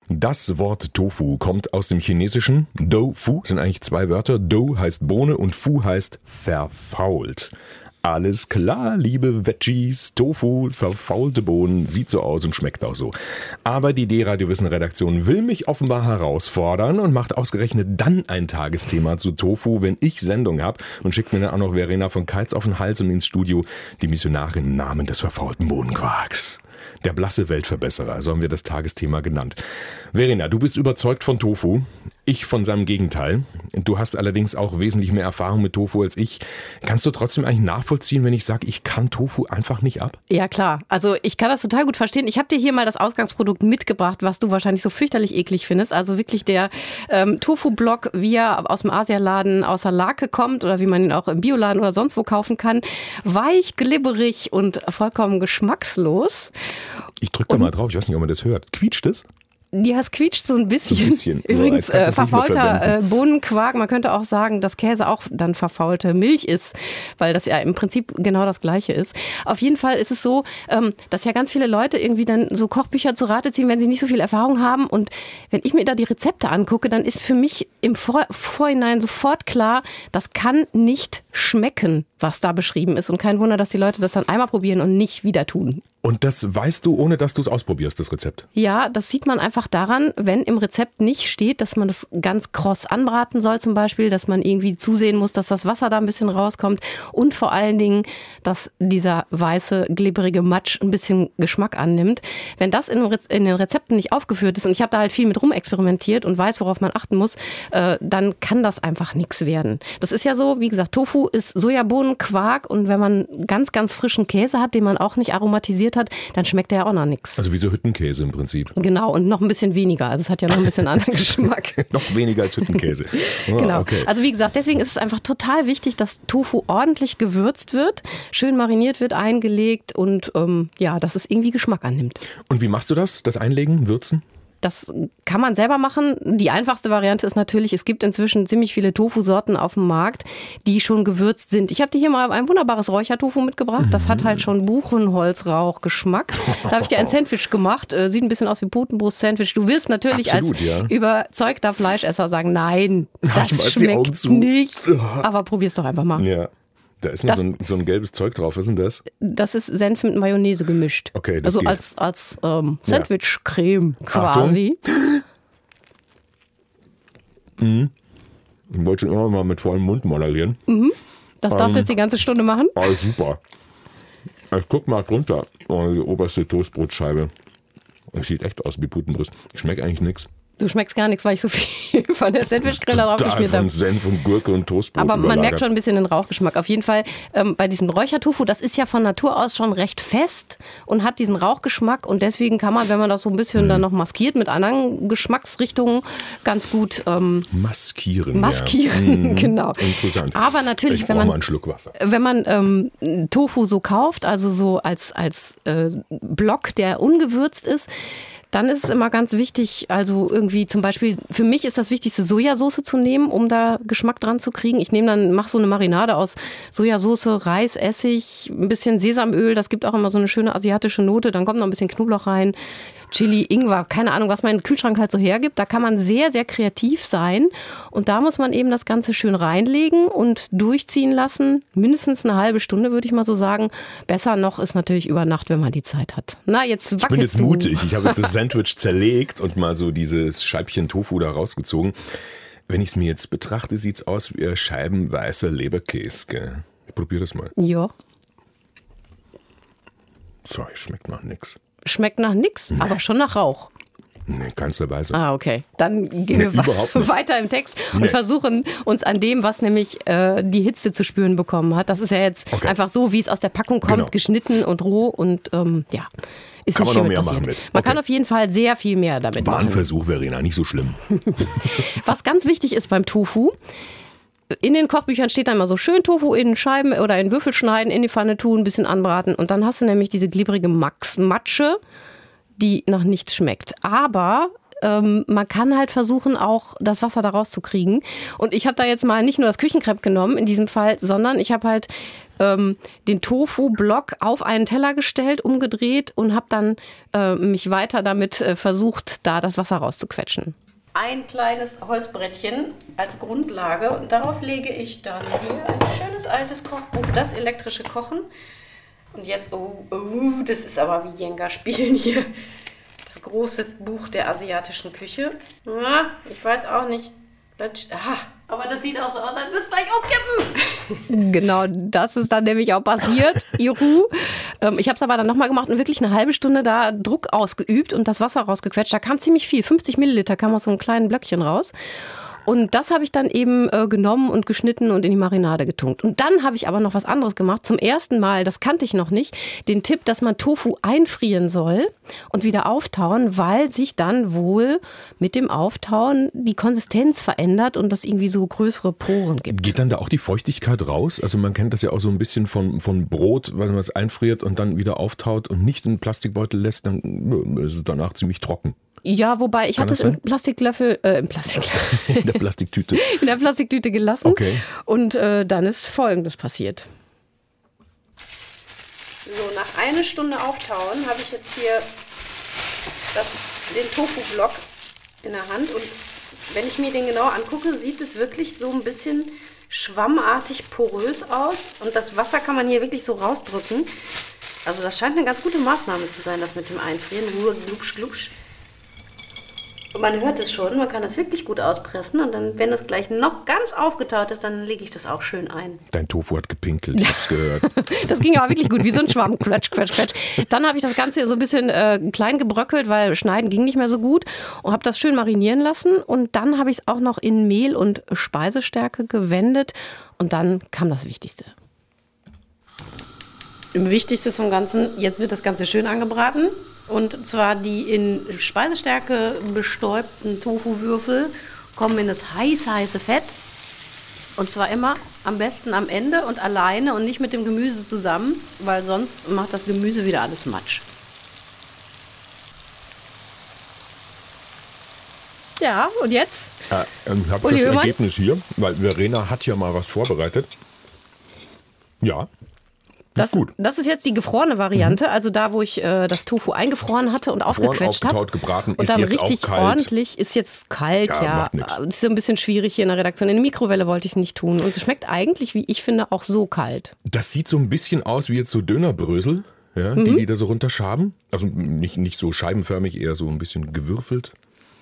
Das Wort Tofu kommt aus dem Chinesischen. Do-Fu sind eigentlich zwei Wörter. Do heißt Bohne und Fu heißt verfault. Alles klar, liebe Veggies, Tofu, verfaulte Bohnen, sieht so aus und schmeckt auch so. Aber die D-Radio-Wissen-Redaktion will mich offenbar herausfordern und macht ausgerechnet dann ein Tagesthema zu Tofu, wenn ich Sendung habe, und schickt mir dann auch noch Verena von Keitz auf den Hals und ins Studio, die Missionarin im Namen des verfaulten Bohnenquarks. Der blasse Weltverbesserer, so haben wir das Tagesthema genannt. Verena, du bist überzeugt von Tofu, ich von seinem Gegenteil. Du hast allerdings auch wesentlich mehr Erfahrung mit Tofu als ich. Kannst du trotzdem eigentlich nachvollziehen, wenn ich sage, ich kann Tofu einfach nicht ab? Ja, klar. Also ich kann das total gut verstehen. Ich habe dir hier mal das Ausgangsprodukt mitgebracht, was du wahrscheinlich so fürchterlich eklig findest. Also wirklich der Tofu-Block, wie er aus dem Asialaden außer Lake kommt oder wie man ihn auch im Bioladen oder sonst wo kaufen kann. Weich, glibberig und vollkommen geschmackslos. Ich drücke da mal drauf, ich weiß nicht, ob man das hört. Quietscht es? Ja, es quietscht so ein bisschen. Übrigens, verfaulter Bohnenquark. Man könnte auch sagen, dass Käse auch dann verfaulte Milch ist, weil das ja im Prinzip genau das Gleiche ist. Auf jeden Fall ist es so, dass ja ganz viele Leute irgendwie dann so Kochbücher zu Rate ziehen, wenn sie nicht so viel Erfahrung haben. Und wenn ich mir da die Rezepte angucke, dann ist für mich im Vorhinein sofort klar, das kann nicht schmecken, was da beschrieben ist. Und kein Wunder, dass die Leute das dann einmal probieren und nicht wieder tun. Und das weißt du, ohne dass du es ausprobierst, das Rezept? Ja, das sieht man einfach daran, wenn im Rezept nicht steht, dass man das ganz kross anbraten soll zum Beispiel, dass man irgendwie zusehen muss, dass das Wasser da ein bisschen rauskommt und vor allen Dingen, dass dieser weiße, glibberige Matsch ein bisschen Geschmack annimmt. Wenn das in den Rezepten nicht aufgeführt ist, und ich habe da halt viel mit rumexperimentiert und weiß, worauf man achten muss, dann kann das einfach nichts werden. Das ist ja so, wie gesagt, Tofu ist Sojabohnenquark, und wenn man ganz, ganz frischen Käse hat, den man auch nicht aromatisiert hat, dann schmeckt der ja auch noch nichts. Also wie so Hüttenkäse im Prinzip. Genau, und noch ein bisschen weniger. Also es hat ja noch ein bisschen anderen Geschmack. Noch weniger als Hüttenkäse. Oh, genau. Okay. Also wie gesagt, deswegen ist es einfach total wichtig, dass Tofu ordentlich gewürzt wird, schön mariniert wird, eingelegt und dass es irgendwie Geschmack annimmt. Und wie machst du das? Das Einlegen, Würzen? Das kann man selber machen. Die einfachste Variante ist natürlich, es gibt inzwischen ziemlich viele Tofu-Sorten auf dem Markt, die schon gewürzt sind. Ich habe dir hier mal ein wunderbares Räuchertofu mitgebracht. Das hat halt schon Buchenholzrauch-Geschmack. Da habe ich dir ein Sandwich gemacht. Sieht ein bisschen aus wie Putenbrust-Sandwich. Du wirst natürlich Absolut, als überzeugter Fleischesser sagen, nein, das schmeckt nicht. Aber probier's doch einfach mal. Ja. Da ist noch so ein gelbes Zeug drauf. Was ist denn das? Das ist Senf mit Mayonnaise gemischt. Okay, das also geht. als Sandwich-Creme quasi. Mhm. Ich wollte schon immer mal mit vollem Mund moderieren. Mhm. Das darfst du jetzt die ganze Stunde machen? Oh, super. Ich guck mal drunter. Oh, die oberste Toastbrotscheibe. Das sieht echt aus wie Putenbrust. Ich schmecke eigentlich nichts. Du schmeckst gar nichts, weil ich so viel von der Sandwich-Grille drauf geschmiert habe. Von Senf und Gurke und Toastbrot Aber überlagert. man merkt schon ein bisschen den Rauchgeschmack. Auf jeden Fall bei diesem Räuchertofu, das ist ja von Natur aus schon recht fest und hat diesen Rauchgeschmack. Und deswegen kann man, wenn man das so ein bisschen dann noch maskiert mit anderen Geschmacksrichtungen, ganz gut Maskieren, genau. Interessant. Aber natürlich, wenn mal einen Schluck Wasser. Wenn man Tofu so kauft, also so als Block, der ungewürzt ist, dann ist es immer ganz wichtig, also irgendwie zum Beispiel, für mich ist das Wichtigste, Sojasauce zu nehmen, um da Geschmack dran zu kriegen. Ich mache so eine Marinade aus Sojasauce, Reis, Essig, ein bisschen Sesamöl, das gibt auch immer so eine schöne asiatische Note, dann kommt noch ein bisschen Knoblauch rein, Chili, Ingwer, keine Ahnung, was mein Kühlschrank halt so hergibt. Da kann man sehr, sehr kreativ sein und da muss man eben das Ganze schön reinlegen und durchziehen lassen. Mindestens eine halbe Stunde, würde ich mal so sagen. Besser noch ist natürlich über Nacht, wenn man die Zeit hat. Na, jetzt wackelst du. Ich bin jetzt mutig. Ich habe jetzt das Sandwich zerlegt und mal so dieses Scheibchen Tofu da rausgezogen. Wenn ich es mir jetzt betrachte, sieht es aus wie scheibenweißer Leberkäse. Gell? Ich probiere das mal. Ja. Sorry, schmeckt nach nix. Schmeckt nach nix, aber schon nach Rauch. Nee, keinsterweise. Ah, okay. Dann gehen wir weiter im Text und versuchen uns an dem, was nämlich die Hitze zu spüren bekommen hat. Das ist ja jetzt einfach so, wie es aus der Packung kommt, geschnitten und roh und ist kann nicht man noch viel mehr passiert. machen mit. Man kann auf jeden Fall sehr viel mehr damit War ein machen. Versuch, Verena, nicht so schlimm. Was ganz wichtig ist beim Tofu, in den Kochbüchern steht dann mal so schön Tofu in Scheiben oder in Würfel schneiden, in die Pfanne tun, ein bisschen anbraten und dann hast du nämlich diese glibberige Matsche, die nach nichts schmeckt. Aber man kann halt versuchen, auch das Wasser da rauszukriegen. Und ich habe da jetzt mal nicht nur das Küchenkrepp genommen in diesem Fall, sondern ich habe halt den Tofu-Block auf einen Teller gestellt, umgedreht und habe dann mich weiter damit versucht, da das Wasser rauszuquetschen. Ein kleines Holzbrettchen als Grundlage und darauf lege ich dann hier ein schönes altes Kochbuch, das elektrische Kochen. Und jetzt, das ist aber wie Jenga spielen hier. Das große Buch der asiatischen Küche. Ja, ich weiß auch nicht. Aber das sieht auch so aus, als würde es gleich umkippen. Genau, das ist dann nämlich auch passiert. Juhu. Ich habe es aber dann nochmal gemacht und wirklich eine halbe Stunde da Druck ausgeübt und das Wasser rausgequetscht. Da kam ziemlich viel, 50 Milliliter kam aus so einem kleinen Blöckchen raus. Und das habe ich dann eben genommen und geschnitten und in die Marinade getunkt. Und dann habe ich aber noch was anderes gemacht. Zum ersten Mal, das kannte ich noch nicht, den Tipp, dass man Tofu einfrieren soll und wieder auftauen, weil sich dann wohl mit dem Auftauen die Konsistenz verändert und das irgendwie so größere Poren gibt. Geht dann da auch die Feuchtigkeit raus? Also man kennt das ja auch so ein bisschen von Brot, weil man es einfriert und dann wieder auftaut und nicht in einen Plastikbeutel lässt, dann ist es danach ziemlich trocken. Ja, wobei ich hatte es im Plastiklöffel, in der Plastiktüte. In der Plastiktüte gelassen. Okay. Und dann ist Folgendes passiert. So, nach einer Stunde Auftauen habe ich jetzt hier den Tofu-Block in der Hand. Und wenn ich mir den genau angucke, sieht es wirklich so ein bisschen schwammartig porös aus. Und das Wasser kann man hier wirklich so rausdrücken. Also das scheint eine ganz gute Maßnahme zu sein, das mit dem Einfrieren. Nur glubsch, glubsch. Und man hört es schon, man kann das wirklich gut auspressen und dann, wenn es gleich noch ganz aufgetaut ist, dann lege ich das auch schön ein. Dein Tofu hat gepinkelt, ich hab's gehört. Das ging aber wirklich gut, wie so ein Schwamm, quetsch, quetsch, quetsch. Dann habe ich das Ganze so ein bisschen klein gebröckelt, weil Schneiden ging nicht mehr so gut und habe das schön marinieren lassen und dann habe ich es auch noch in Mehl und Speisestärke gewendet und dann kam das Wichtigste. Im Wichtigsten vom Ganzen, jetzt wird das Ganze schön angebraten. Und zwar die in Speisestärke bestäubten Tofu-Würfel kommen in das heiße Fett. Und zwar immer am besten am Ende und alleine und nicht mit dem Gemüse zusammen, weil sonst macht das Gemüse wieder alles Matsch. Ja, und jetzt? Ich habe das Ergebnis hier, weil Verena hat ja mal was vorbereitet. Ja. Das ist jetzt die gefrorene Variante, also da, wo ich das Tofu eingefroren hatte und aufgequetscht habe. Gebraten, und dann richtig ordentlich, ist jetzt kalt, ja. Ist so ein bisschen schwierig hier in der Redaktion. In der Mikrowelle wollte ich es nicht tun. Und es schmeckt eigentlich, wie ich finde, auch so kalt. Das sieht so ein bisschen aus wie jetzt so Dönerbrösel, ja, die da so runterschaben. Also nicht so scheibenförmig, eher so ein bisschen gewürfelt.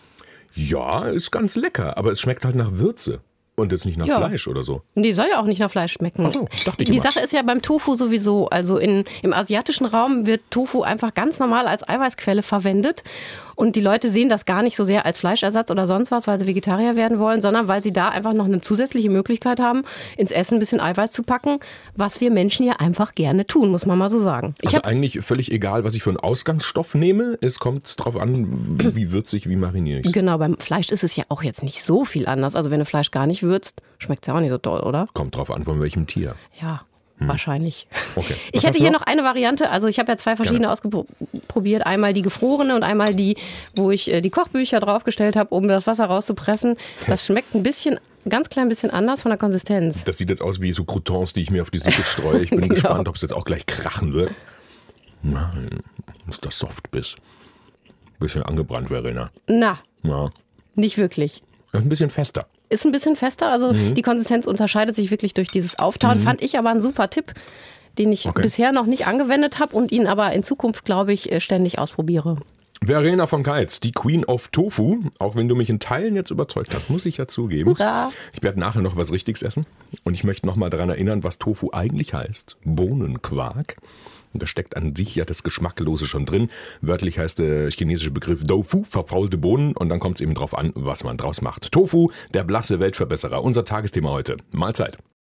Ja, ist ganz lecker, aber es schmeckt halt nach Würze. Und jetzt nicht nach Fleisch oder so? Nee, soll ja auch nicht nach Fleisch schmecken. Ach so, dachte ich Die Sache ist ja beim Tofu sowieso, also im asiatischen Raum wird Tofu einfach ganz normal als Eiweißquelle verwendet. Und die Leute sehen das gar nicht so sehr als Fleischersatz oder sonst was, weil sie Vegetarier werden wollen, sondern weil sie da einfach noch eine zusätzliche Möglichkeit haben, ins Essen ein bisschen Eiweiß zu packen, was wir Menschen ja einfach gerne tun, muss man mal so sagen. Also eigentlich völlig egal, was ich für einen Ausgangsstoff nehme. Es kommt drauf an, wie würzig, wie mariniere ich es. Genau, beim Fleisch ist es ja auch jetzt nicht so viel anders. Also wenn du Fleisch gar nicht würzt, schmeckt es ja auch nicht so toll, oder? Kommt drauf an, von welchem Tier. Ja. Wahrscheinlich. Okay. Ich hätte hier noch eine Variante, also ich habe ja zwei verschiedene ausprobiert, einmal die gefrorene und einmal die, wo ich die Kochbücher draufgestellt habe, um das Wasser rauszupressen. Das schmeckt ganz klein bisschen anders von der Konsistenz. Das sieht jetzt aus wie so Croutons, die ich mir auf die Suppe streue. Ich bin gespannt, ob es jetzt auch gleich krachen wird. Nein, ist das Softbiss. Bisschen angebrannt, Verena. Na, ja. Nicht wirklich. Ein bisschen fester. Ist ein bisschen fester, also die Konsistenz unterscheidet sich wirklich durch dieses Auftauen. Fand ich aber ein super Tipp, den ich bisher noch nicht angewendet habe und ihn aber in Zukunft, glaube ich, ständig ausprobiere. Verena von Keitz, die Queen of Tofu. Auch wenn du mich in Teilen jetzt überzeugt hast, muss ich ja zugeben. Hurra! Ich werde nachher noch was Richtiges essen. Und ich möchte noch mal daran erinnern, was Tofu eigentlich heißt. Bohnenquark. Und da steckt an sich ja das Geschmacklose schon drin. Wörtlich heißt der chinesische Begriff Doufu, verfaulte Bohnen. Und dann kommt es eben drauf an, was man draus macht. Tofu, der blasse Weltverbesserer. Unser Tagesthema heute. Mahlzeit.